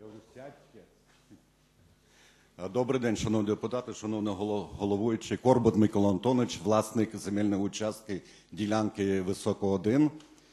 Добрий день, шановні депутати, шановний головуючий. Корбут Микола Антонович, власник земельної участки ділянки Високо-1.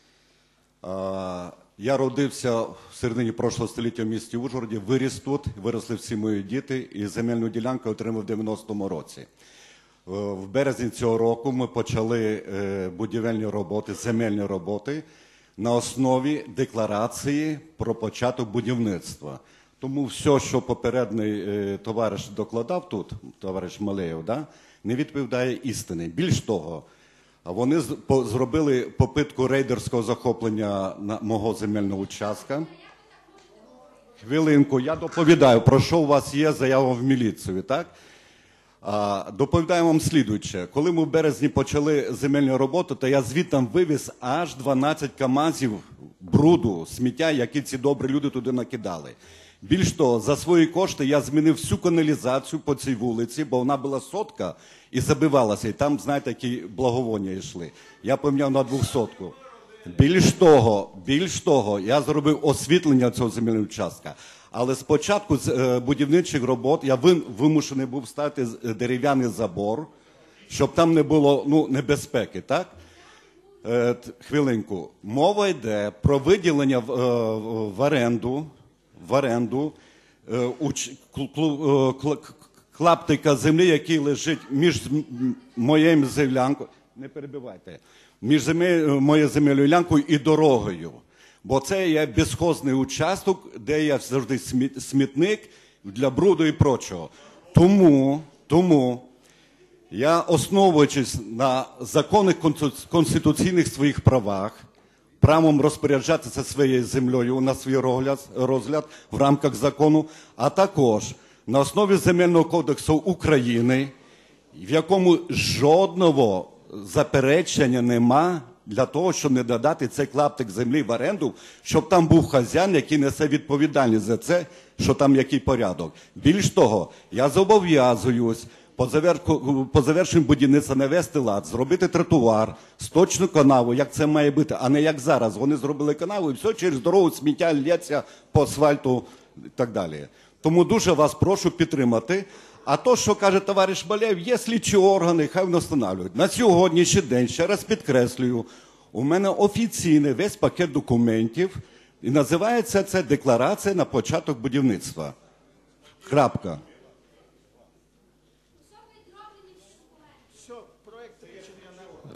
Я родився в середині прошлого століття в місті Ужгороді, виріс тут, виросли всі мої діти і земельну ділянку отримав в 90-му році. В березні цього року ми почали будівельні роботи, земельні роботи на основі декларації про початок будівництва. Тому все, що попередній товариш докладав тут, товариш Малеєв, не відповідає істині. Більш того, вони зробили попитку рейдерського захоплення мого земельного участка. Хвилинку, я доповідаю, про що у вас є заява в міліцію, так? Доповідаю вам слідуюче. Коли ми в березні почали земельну роботу, то я звідти вивіз аж 12 КАМАЗів бруду, сміття, які ці добрі люди туди накидали. Більш того, за свої кошти я змінив всю каналізацію по цій вулиці, бо вона була сотка і забивалася. І там, знаєте, які благовоння йшли. Я поміняв на 200-ку. Більш того, я зробив освітлення цього земельного участка. Але спочатку з будівничих робот я вимушений був ставити дерев'яний забор, щоб там не було небезпеки, так? Хвилинку. Мова йде про виділення в оренду клаптика землі, який лежить між моєю землянкою, не перебивайте, між моєю земельною ділянкою і дорогою. Бо це є безхозний участок, де є завжди смітник для бруду і прочого. Тому я, основуючись на законних конституційних своїх правах, правом розпоряджатися своєю землею на свій розгляд в рамках закону, а також на основі Земельного кодексу України, в якому жодного заперечення нема для того, щоб не додати цей клаптик землі в оренду, щоб там був хазяїн, який несе відповідальність за це, що там який порядок. Більш того, я зобов'язуюсь по завершенню будівництва навести лад, зробити тротуар, сточну канаву, як це має бути, а не як зараз. Вони зробили канаву і все, через дорогу сміття лється по асфальту і так далі. Тому дуже вас прошу підтримати. А то, що каже товариш Малеєв, є слідчі органи, хай вони встановлюють. На сьогоднішній день, ще раз підкреслюю, у мене офіційний весь пакет документів, і називається це декларація на початок будівництва. Крапка.